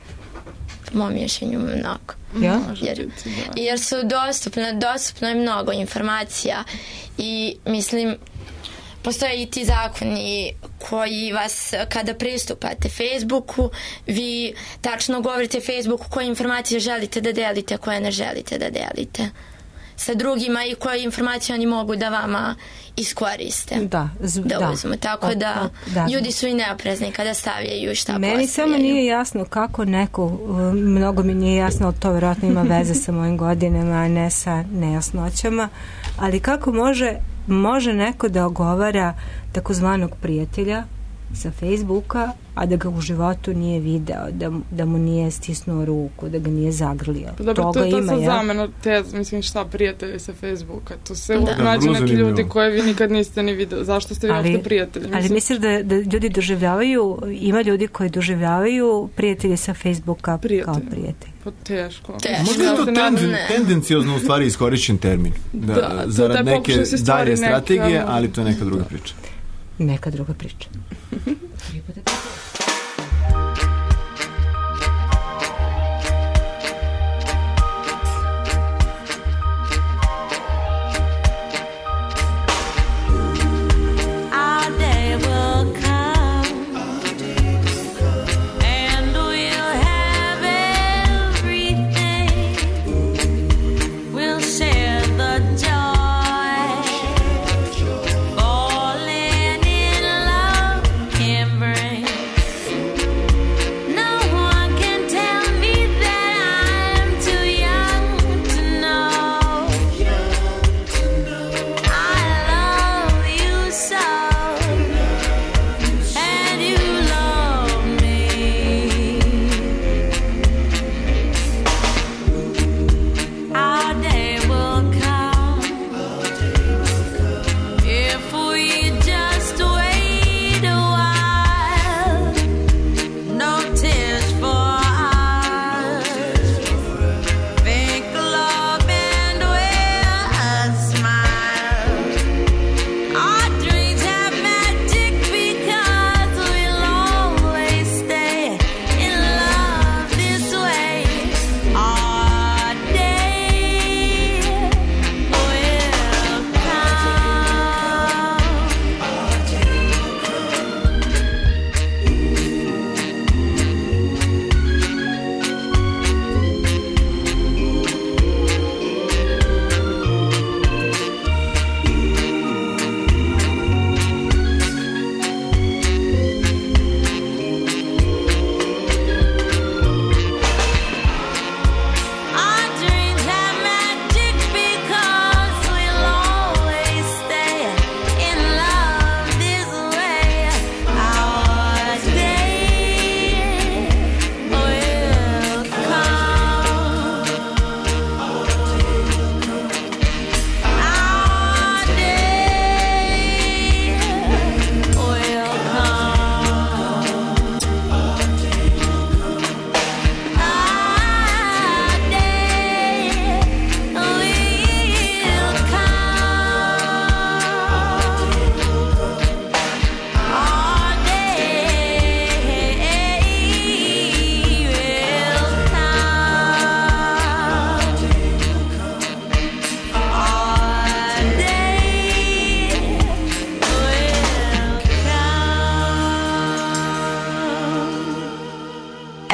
Po mom mišljenju mnogo. Ja? Jer su dostupno je mnogo informacija i mislim postoje i ti zakoni koji vas, kada pristupate Facebooku, vi tačno govorite Facebooku koje informacije želite da delite, koje ne želite da delite sa drugima i koje informacije oni mogu da vama iskoriste. Da uzmu. Tako da ljudi su i neoprezni kada stavljaju šta postavljaju. Meni samo nije jasno kako neko, mnogo mi nije jasno, to vjerojatno ima veze sa mojim godinama, a ne sa nejasnoćama, ali kako može neko da ogovara takozvanog prijatelja sa Facebooka, a da ga u životu nije video, da mu nije stisnuo ruku, da ga nije zagrlio. Dobro, to je sad zamena teza, mislim šta prijatelji sa Facebooka. To se nađe neki ljudi koje vi nikad niste ni video. Zašto ste vi uopšte prijatelji? Ali misliš da ljudi doživljavaju, ima ljudi koji doživljavaju prijatelji sa Facebooka kao prijatelji? Pa teško. Možda je to tendencijozno u stvari iskorišćen termin. Zarad neke dalje strategije, ali to je neka druga priča. Neka druga priča. Bring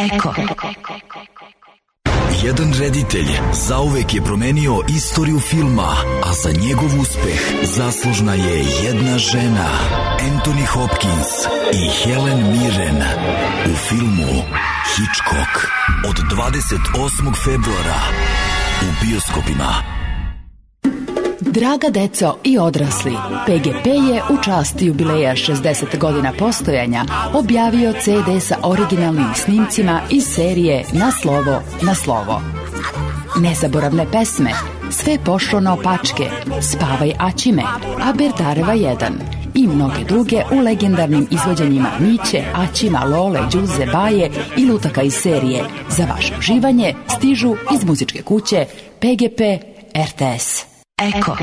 Eko. Jedan reditelj zauvek je promenio istoriju filma, a za njegov uspeh zaslužna je jedna žena, Anthony Hopkins i Helen Mirren u filmu Hitchcock od 28. februara u bioskopima. Draga deco i odrasli, PGP je u čast jubileja 60 godina postojanja objavio CD sa originalnim snimcima iz serije Na slovo, na slovo. Nezaboravne pesme, Sve pošlo naopačke, Spavaj Aćime, Aberdareva 1 i mnoge druge u legendarnim izvođenjima Miće, Aćima, Lole, Đuze, Baje i lutaka iz serije. Za vaše uživanje stižu iz muzičke kuće PGP RTS. Eko.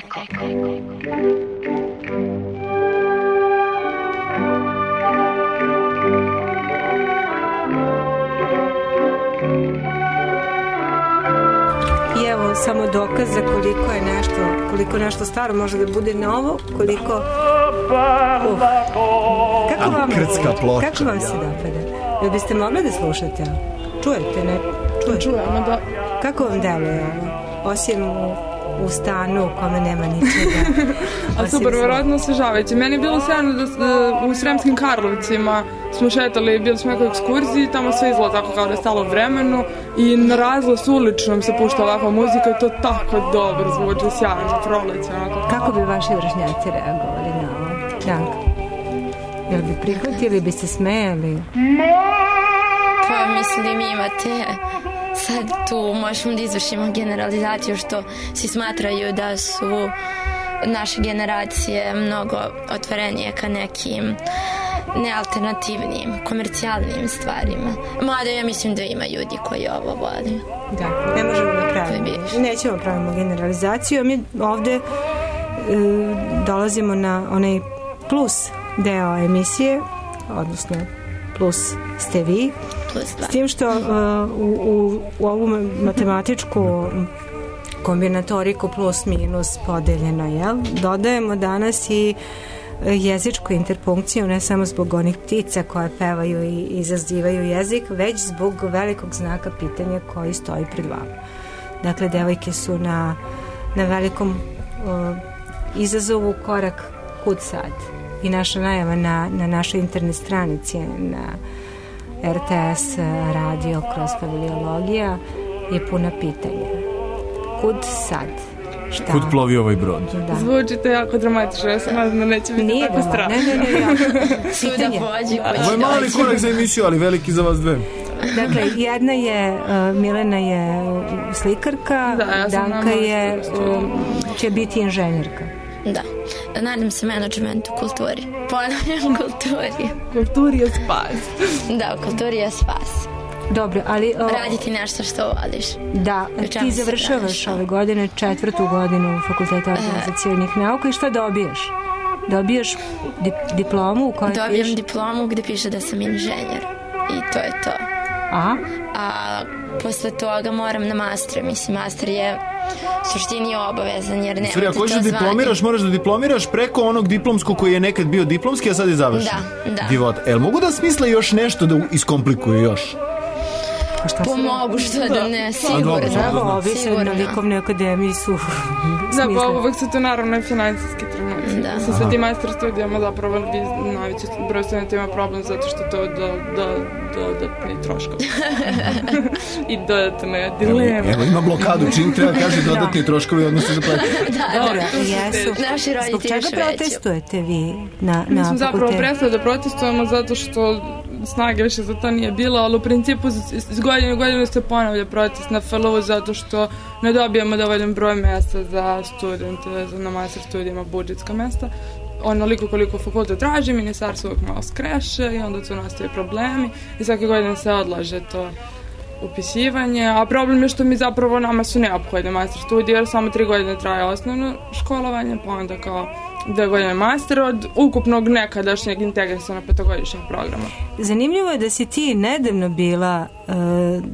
I evo samo dokaza koliko nešto staro može da bude novo, koliko kako vam se dopada? Jel biste mogli da slušate? Čujete, ne? Čujemo, da. Kako vam deluje ovo? Osim u stanu u kome nema ničega. A super, vjerojatno osvežavajuće. Meni je bilo sjajno da u Sremskim Karlovcima smo šetali, bili smo nekoj ekskurziji, tamo sve izgleda tako kao da je stalo vremenu i na razglas uličnom se pušta ovakva muzika i to tako dobro zvuči, sjajno, proleće. Kako bi vaši vršnjaci reagovali na ovo? Janka, jel bi prihvatili, bi se smejali? Pa mislim imate... Sad tu možemo da izvršimo generalizaciju što svi smatraju da su naše generacije mnogo otvorenije ka nekim nealternativnim, komercijalnim stvarima. Mada ja mislim da ima ljudi koji ovo vole. Da, ne možemo da pravimo. Nećemo pravimo generalizaciju, a mi ovde dolazimo na onaj plus deo emisije, odnosno plus ste vi, s tim što u ovu matematičku kombinatoriku plus minus podeljeno, jel? Dodajemo danas i jezičku interpunkciju, ne samo zbog onih ptica koje pevaju i izazivaju jezik, već zbog velikog znaka pitanja koji stoji pred vama. Dakle, devojke su na velikom izazovu korak kud sad. I naša najava na našoj internet stranici, na RTS radio kroz Paviliologija je puna pitanja. Kud sad? Šta? Kud plovi ovaj brod? Da. Zvučite jako dramatično, ja sam nadam da neće biti tako strano. Ne. Svuda pođi. Ovo je mali korak za emisiju, ali veliki za vas dve. Dakle, jedna je, Milena je slikarka, Danka je, će biti inženjerka. Da. Nadam se menadžment u kulturi. Ponavljam, kulturi. Kulturi je spas. Da, kulturi je spas. Dobro, ali... raditi nešto što voliš. Da, ti završavaš ove godine 4. godinu Fakulteta organizacijonih nauka i šta dobiješ? Dobiješ diplomu u kojoj piše... Dobijem diplomu gde piše da sam inženjer. I to je to. A posle toga moram na master. Mislim, master je suštini obavezan jer nemate to zvanje. Ako hoćeš da diplomiraš, moraš da diplomiraš preko onog diplomskog koji je nekad bio diplomski, a sad je završen. Da. Divota. El mogu da smisle još nešto da iskomplikuju još? Pomogu što da ne, sigurno. Ovi se na likovnoj akademiji su da, pa uvek su to naravno i financijski trenuci. Sa tim master studijama zapravo najveći broj studenta ima problem zato što to dodatni troškovi. I dodatne dileme. Evo ima blokadu, čim treba kaže dodatni troškovi odnosno za platu. Dobro, jesu. Naši roditelji zbog čega protestujete vi na fakultetu? Mi smo zapravo prestali da protestujemo zato što snage više za to nije bilo, ali u principu iz godine u godinu se ponavlja protest na FLU zato što ne dobijamo dovoljan broj mesta za studente, na master studijama budžetska mesta. Onoliko koliko fakultet traži, ministarstvo uvijek malo skreše i onda tu nastaje problemi i svake godine se odlaže to upisivanje, a problem je što mi zapravo nama su neophodne master studije jer samo 3 godine traje osnovno školovanje, pa onda kao 2 godine master od ukupnog nekadašnjeg integrisanog 5-godišnjeg programa. Zanimljivo je da si ti nedavno bila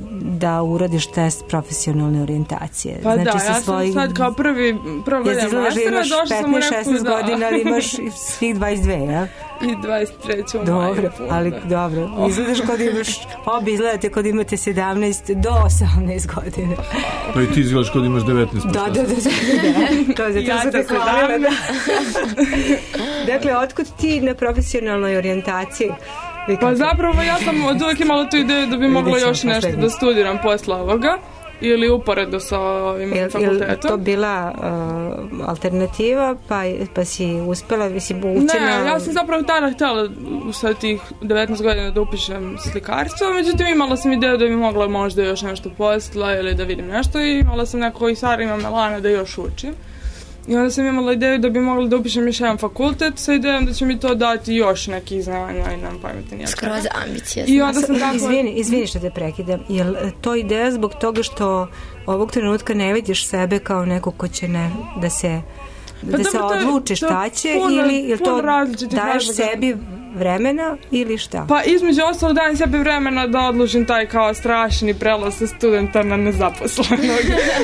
da uradiš test profesionalne orijentacije. Pa znači, da, ja sam sad kao prva godina mastera, došla sam u neku... 15-16 godina, ali imaš svih 22, ja? I 23. Dobro, ali dobro. Izgledaš kod imaš, obi izgledate kod imate 17 do 18 godina. Pa i ti izgledaš kod imaš 19. Da. To je zato se tako hvalila. Dakle, otkud ti na profesionalnoj orijentaciji? Pa zapravo ja sam od uvijek imala tu ideju da bi mogla još nešto da studiram posle ovoga ili uporedo sa ovim fakultetom. Je to bila alternativa pa si uspela, si učena? Ne, ja sam zapravo tada htjela sa tih 19 godina da upišem slikarstvo, međutim imala sam ideju da bi mogla možda još nešto posla ili da vidim nešto i imala sam neko i Sara imam Melana da još učim. I onda sam imala ideju da bi mogla da upišem još jedan fakultet sa idejom da će mi to dati još nekih znanja i nam pameti nijaka. Skroz ambicija. I onda sam tako... Izvini što te prekidam. Je li to ideja zbog toga što ovog trenutka ne vidiš sebe kao neko ko će da se odluči šta će ili to daješ sebi vremena ili šta? Pa između ostalo dajem sebi vremena da odlučim taj kao strašni prelaz sa studenta na nezaposlenog.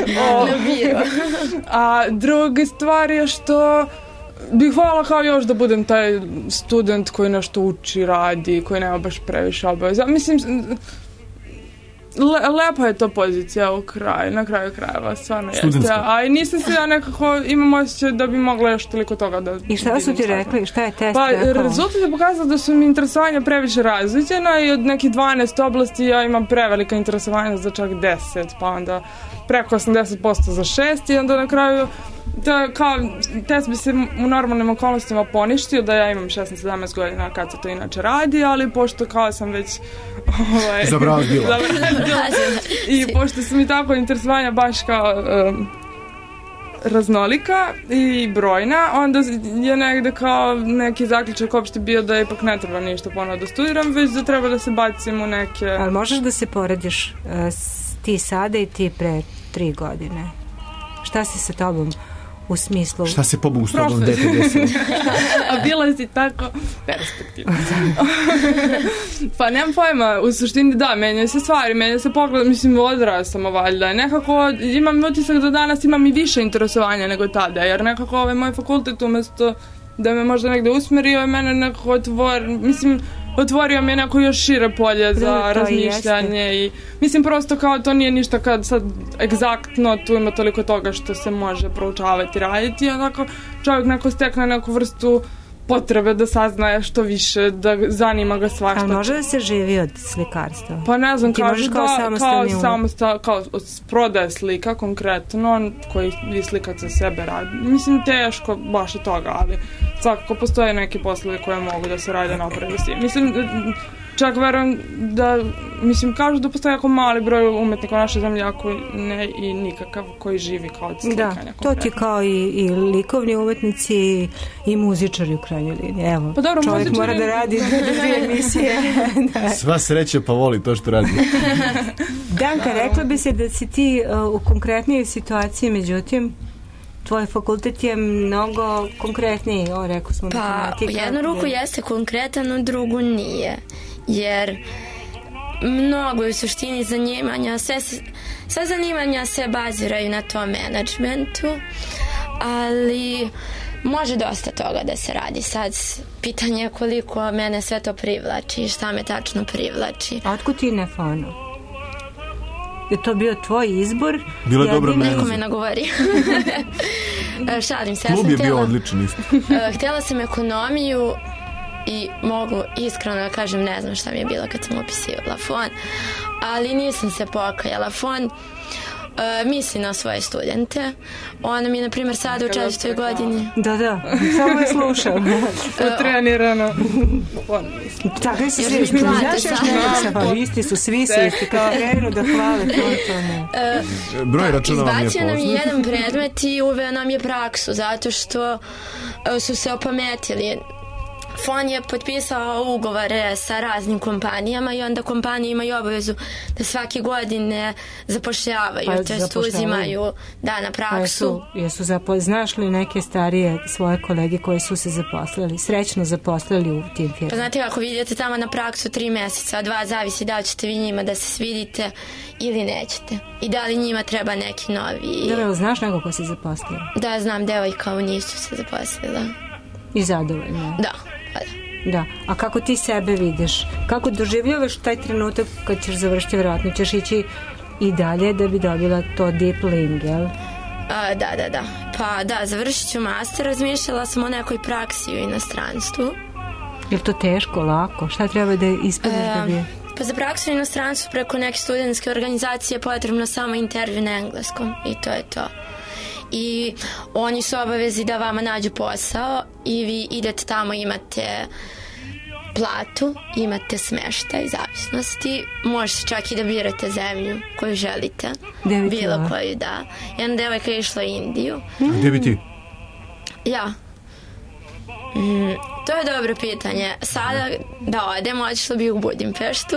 A druga stvar je što bih voljela kao još da budem taj student koji nešto uči, radi, koji nema baš previše obaveza. Mislim, lepa je to pozicija na kraju krajeva, stvarno jeste. A i nisam se ja nekako, imam osjećaj da bi mogla još toliko toga da... I šta su ti rekli? Šta je test? Pa rezultat je pokazao da su mi interesovanja previše različena i od nekih 12 oblasti ja imam prevelika interesovanja za čak 10, pa onda preko 80% za 6 i onda na kraju kao test bi se u normalnim okolnostima poništio da ja imam 16-17 godina kad se to inače radi, ali pošto kao sam već zabrala i pošto su mi tako interesovanja baš kao raznolika i brojna, onda je negde kao neki zaključak opšte bio da ipak ne treba ništa ponovno da studiram, već da treba da se bacim u neke... Ali možeš da se porediš ti sada i ti pre 3 godine? Šta si sa tobom u smislu... Šta se pobogu s tobom dete desilo? A bila si tako perspektivna. Pa nemam pojma, u suštini da, menjaju se stvari, menjaju se pogled, mislim odrastamo valjda. Nekako imam utisak da danas imam i više interesovanja nego tada, jer nekako ovaj moj fakultet umjesto da me možda negde usmerio, mene nekako otvorio mi je neko još šire polje za razmišljanje i mislim prosto kao to nije ništa kad sad egzaktno tu ima toliko toga što se može proučavati, raditi i onako čovjek neko stekne neku vrstu potrebe da saznaje što više, da zanima ga svašta. Ali može da se živi od slikarstva? Pa ne znam, kažu da kao prodaje slika konkretno, koji vi slikate za sebe radi. Mislim, teško baš od toga, ali svakako postoje neki poslovi koje mogu da se rade na opremnosti. Mislim, čak verujem da, mislim, kažu da postoje jako mali broj umetnika u našoj zemlji, ako ne i nikakav koji živi kao od slikanja. Da, to ti kao i likovni umetnici i muzičari u krajnjoj liniji. Evo, pa dobro, čovjek mora da radi dvije emisije. Sva sreća pa voli to što radi. Danka, rekla bi se da si ti u konkretnijoj situaciji, međutim, tvoj fakultet je mnogo konkretniji, rekao smo. Pa, u jednu ruku jeste konkretan, u drugu nije. Jer mnogo je u suštini zanimanja, sve zanimanja se baziraju na tom menadžmentu, ali može dosta toga da se radi. Sad, pitanje je koliko mene sve to privlači i šta me tačno privlači. A otkud ti Nefonu? Je to bio tvoj izbor? Bilo je dobro neko me nagovori. Šalim se. Klub je bio odličan isto. Htjela sam ekonomiju i mogu iskreno da kažem, ne znam šta mi je bilo kad sam upisivala fon, ali nisam se pokajala. Fon misli na svoje studente. Ona mi je, na primjer, sada u 4. godini... Da, samo je slušao. Utrenirano. Tako si svi isti. Isti su, svi su isti. Kao krenu da hvale to ne. Broj računa vam je izbacio nam je jedan predmet i uveo nam je praksu, zato što su se opametili. FON je potpisao ugovore sa raznim kompanijama i onda kompanije imaju obavezu da svake godine zapošljavaju, to jest uzimaju na praksu. Znaš li neke starije svoje kolege koji su se zaposlili, srećno zaposlili u tim firmama? Pa znate, ako vidite tamo na praksu 3 meseca, od vas zavisi da li ćete vi njima da se svidite ili nećete. I da li njima treba neki novi... Da, znaš neko ko se zaposlio? Da, znam devojka u njih su se zaposlila. I zadovoljno? Da, pa da. Da, a kako ti sebe vidiš? Kako doživljavaš taj trenutak kad ćeš završiti, vjerojatno ćeš ići i dalje da bi dobila to dipling, jel? Da. Pa da, završit ću master, razmišljala sam o nekoj praksi u inostranstvu. Je li to teško, lako? Šta treba da ispadneš da bi... Pa za praksu u inostranstvu preko neke studentske organizacije je potrebno samo intervju na engleskom i to je to. I oni su obavezi da vama nađu posao i vi idete tamo, imate platu, imate smeštaj, zavisnosti, možete čak i da birate zemlju koju želite, bilo koju, da. Jedna devojka je išla u Indiju. Gdje bi ti? Ja. To je dobro pitanje. Sada da odem, otišla bi u Budimpeštu.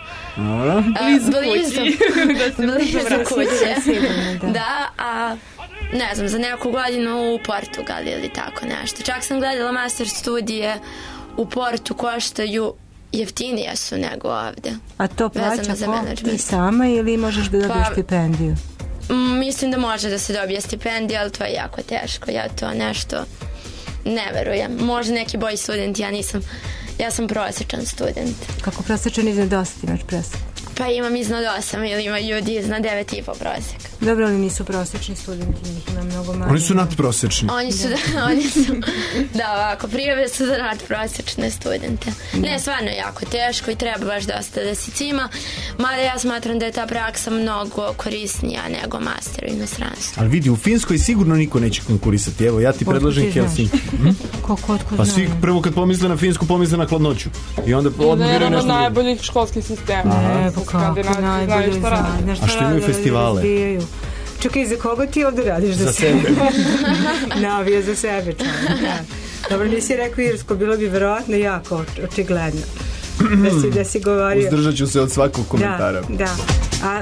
Blizu kuće. Da, a ne znam, za neku godinu u Portugal ili tako nešto. Čak sam gledala master studije u Portu, koštaju, jeftinije su nego ovde. A to plaća ko? Ti sama ili možeš da dobiješ stipendiju? Mislim da može da se dobije stipendija, ali to je jako teško. Ja to nešto ne verujem. Možda neki bolji student, ja sam prosječan student. Kako prosječan iznad 10 imaš presek? Pa imam iznad 8 ili ima ljudi iznad 9,5 prosjek. Dobro, ali nisu prosječni studenti, njih ima mnogo manje. Oni su nadprosječni. Oni su, da, ovako, prijave su za nadprosječne studente. Ne, stvarno je jako teško i treba baš dosta desicima, mada ja smatram da je ta praksa mnogo korisnija nego master u inostranstvu. Ali vidi, u Finskoj sigurno niko neće konkurisati. Evo, ja ti predlažem Helsinki. Pa svi prvo kad pomisle na Finsku, pomisle na hladnoću. I onda odmiraju nešto. Jedan od najboljih školskih sistema. Kako najbolje znaš. A što imaju festivale? Čekaj, za koga ti ovdje radiš? Za sebe. Navija za sebe. Dobro, nisi rekao irsko, bilo bi verovatno jako očigledno da si govorio. Uzdržat ću se od svakog komentara. Da. A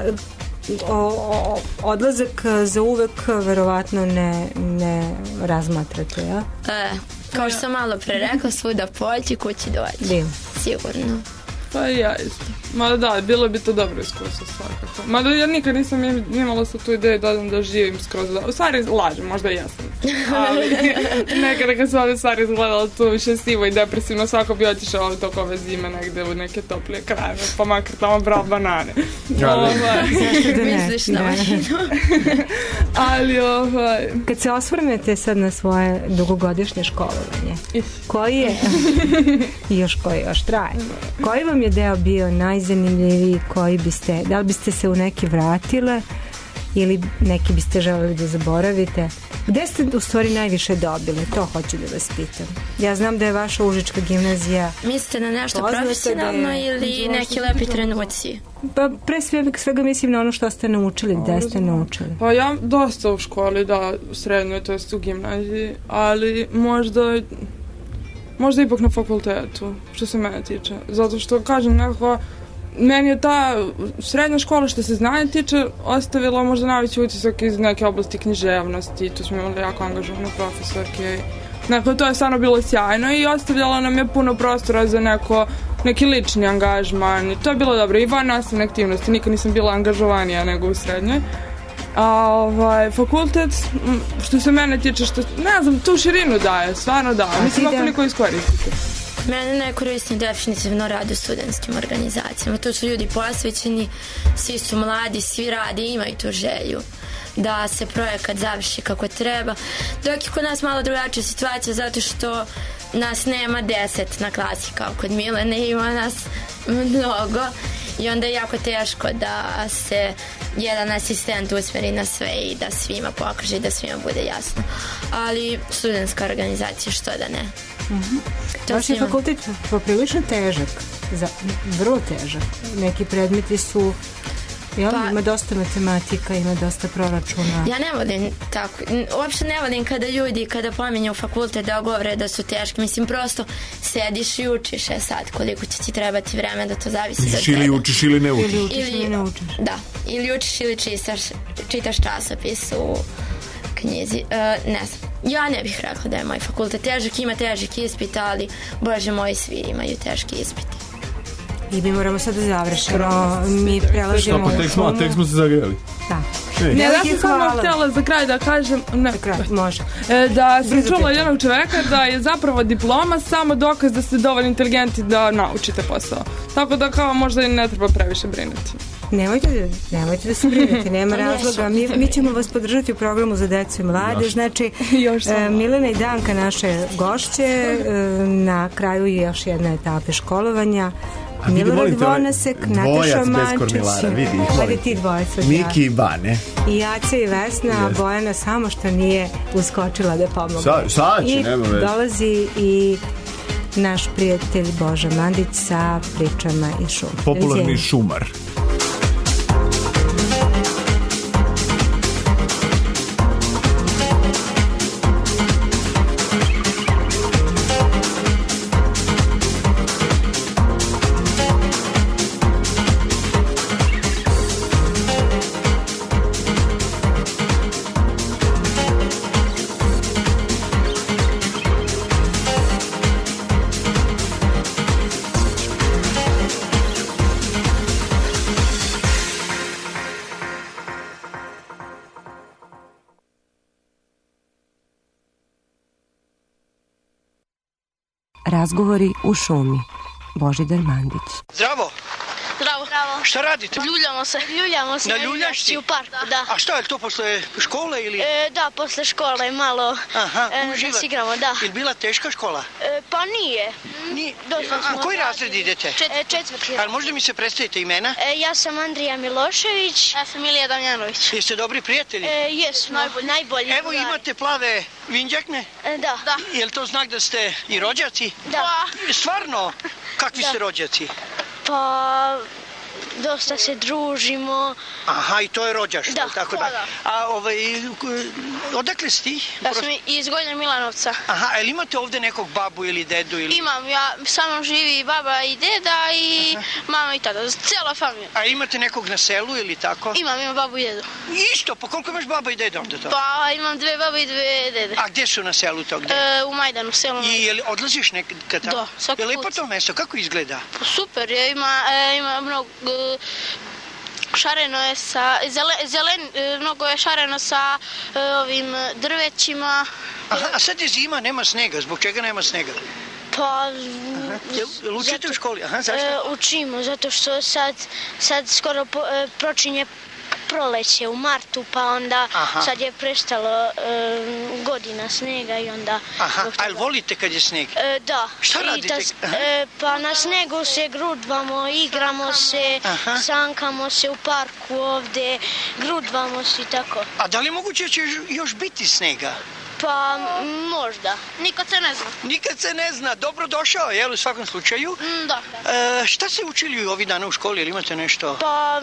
odlazak za uvek verovatno ne razmatrate, ja? Kao što sam malo pre rekla, svuda poći, kući doći. Sigurno. Pa ja isto. Mada da, bilo bi to dobro iskustvo svakako. Mada ja nikad nisam imala sa tu ideju da živim skroz. U stvari lažem, možda i jesam. Ali nekada kad sam ove stvari izgledala tu više sivo i depresivno, svako bi otišao toko ove zime negde u neke toplije krajeve, pa makar tamo brao banane. Misliš na mašinu? Ali kad se osvrnete sad na svoje dugogodišnje školovanje, koji je još traje, koji vam je deo bio najzanimljiviji, da li biste se u neki vratile ili neki biste želeli da zaboravite? Gde ste u stvari najviše dobili? To hoću da vas pitam. Ja znam da je vaša Užička gimnazija. Mislite na nešto profesionalno ili neki lepi trenuci? Pa pre svega mislim na ono što ste naučili, gde ste naučili. Pa ja dosta u školi, da, u srednjoj, to jest u gimnaziji, ali možda ipak na fakultetu, što se mene tiče. Zato što, kažem, nekako, meni je ta srednja škola što se znanje tiče ostavila možda najveći utisak iz neke oblasti književnosti. Tu smo imali jako angažovane profesorke. Nekako, to je stvarno bilo sjajno i ostavljalo nam je puno prostora za neki lični angažman. I to je bilo dobro. I van nastavne aktivnosti. Nikad nisam bila angažovanija nego u srednjoj. A fakultet, što se mene tiče, ne znam, tu širinu daje, stvarno daje. Mislim, ako niko iskoristite. Mene ne koristim definitivno rad u studentskim organizacijama. Tu su ljudi posvećeni, svi su mladi, svi rade i imaju tu želju da se projekat završi kako treba. Dok je kod nas malo drugačija situacija zato što nas nema 10 na klasi kao kod Milene, ima nas mnogo i onda je jako teško da se jedan asistent usmeri na sve i da svima pokaže i da svima bude jasno. Ali studentska organizacija, što da ne. Vaš je fakultet poprilično težak, vrlo težak. Neki predmeti su Ima dosta matematika, ima dosta proračuna. Ja ne volim tako, uopšte ne volim kada pominju fakultet da govore da su teški, mislim prosto sediš i učiš, sad koliko će ti trebati vreme da to zavisi od tebe. Ili učiš ili ne učiš. Da, ili učiš ili čitaš časopis u knjizi, ne znam. Ja ne bih rekla da je moj fakultet težak, ima težak ispit, ali bože moj, svi imaju teški ispiti. I mi moramo sad da završimo. Mi prelažimo u šumu. Tek smo se zagreli. Da. Ne, ja sam samo htjela za kraj da kažem može. Da sam čula jednog čoveka da je zapravo diploma samo dokaz da ste dovoljno inteligentni da naučite posao. Tako da kao možda i ne treba previše brinuti. Nemojte da se brinete, nema razloga. Mi ćemo vas podržati u programu za decu i mlade. Znači, Milena i Danka naše gošće, na kraju je još jedna etapa školovanja. Milorad Vonasek, Nataša Mančić, ti dvojac od Miki i Bane. I Jaca i Vesna, Bojana samo što nije uskočila da pomogu. Sad će, nema veze. I dolazi i naš prijatelj Boža Mandić sa pričama iz šuma. Popularni šumar. Razgovori u šumi. Božidar Mandić. Zdravo. Zdravo. Šta radite? Ljuljamo se na ljuljašci u parku, da. A šta je to, posle škole ili? Da, posle škole malo da se igramo, da. Je bila teška škola? Pa nije. U koji razred idete? Četvrti. Ali možda mi se predstavite imena? Ja sam Andrija Milošević. Ja sam Ilija Damjanović. Jeste dobri prijatelji? Jesmo, najbolji. Evo imate plave vinđakne? Da. Je li to znak da ste i rođaci? Da. Stvarno? Kakvi ste rođaci? Pa dosta se družimo. Aha, i to je rođaštvo. Da, tako da. A odakle si ti? Ja sam iz Gornjeg Milanovca. Aha, a ili imate ovde nekog babu ili dedu? Ili... Imam, ja sa mnom živi baba i deda i mama i tada, cijela familija. A imate nekog na selu ili tako? Imam babu i dedu. Isto, pa koliko imaš baba i deda onda to? Pa imam 2 babe i 2 dede. A gde su na selu to gde? U Majdanu, selu. I je li odlaziš nekad tamo? Da, svaki put. Je lepo to mesto, kako izgleda? Pa super, ima mnogo... Šareno je mnogo je šareno sa ovim drvećima. Aha, a sad je zima, nema snega. Zbog čega nema snega? Pa... Učite u školi? Aha, zašto? Učimo, zato što sad skoro počinje proleće u martu, pa onda sad je prestalo godina snega i onda... Aha, ali volite kad je sneg? Da. Šta radite? Pa na snegu se grudvamo, igramo se, sankamo se u parku ovde, grudvamo se i tako. A da li je moguće da će još biti snega? Pa možda. Nikad se ne zna. Nikad se ne zna. Dobro došao, jel, u svakom slučaju? Da. Šta se učili ovih dana u školi, ili imate nešto? Pa...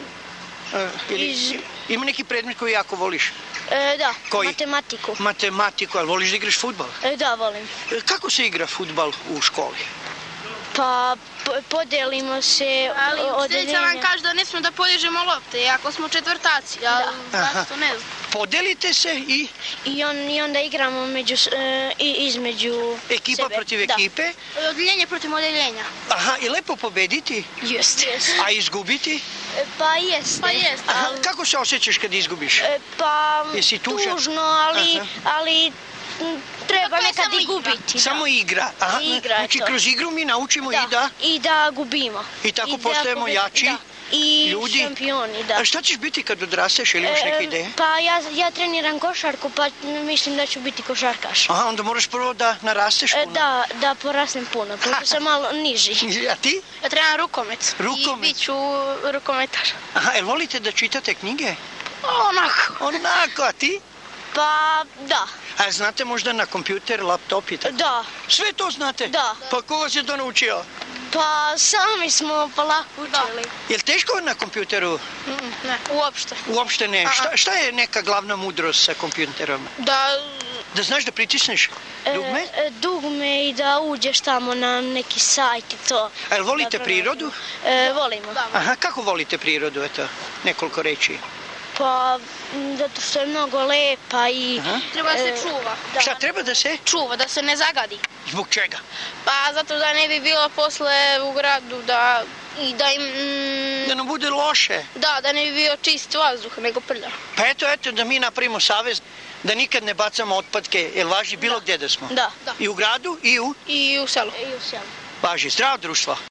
Ima neki predmet koji jako voliš? Da, koji? Matematiku. Matematiku, ali voliš da igraš fudbal? Da, volim. Kako se igra fudbal u školi? Pa podelimo se... Ali učiteljica nam kaže da ne smo da podižemo lopte, ako smo četvrtaci, ali zašto ne znam. Podelite se i... I onda igramo između ekipa sebe. Protiv ekipe? Odeljenje protiv odeljenja. Aha, i lepo pobediti? Jeste. A izgubiti? Pa jeste. Aha, kako se osjećaš kad izgubiš? Pa tužno, ali treba nekad i gubiti. Samo igra? Aha, znači kroz igru mi naučimo i da gubimo. I tako postajemo jači? I ljudi. Šampioni, da. A šta ćeš biti kad odrasteš, ili imaš neke ideje? Pa ja treniram košarku, pa mislim da ću biti košarkaš. Aha, onda moraš prvo da narasteš puno. Da porasnem puno, pošto sam malo niži. A ti? Ja treniram rukomet. Rukomet? I bit ću rukometar. Aha, jel volite da čitate knjige? Onako, a ti? Pa da. A znate možda na kompjuter, laptop i tako? Da. Sve to znate? Da. Pa ko vas je to naučio? Pa sami smo polako učili. Je li teško na kompjuteru? Ne, uopšte. Uopšte ne. Šta je neka glavna mudrost sa kompjuterom? Da znaš da pritisneš dugme? Dugme i da uđeš tamo na neki sajt i to. A jel volite prirodu? Volimo. Aha, kako volite prirodu, eto, nekoliko reči? Pa, zato što je mnogo lepa i... Treba da se čuva. Šta treba da se? Čuva, da se ne zagadi. Zbog čega? Pa, zato da ne bi bilo posle u gradu da im... Da nam bude loše. Da ne bi bio čist vazduh, nego prljav. Pa eto, da mi napravimo savez da nikad ne bacamo otpadke, jer važi bilo gdje da smo. Da. I u gradu, I u selu. Važi, zdravo društvo.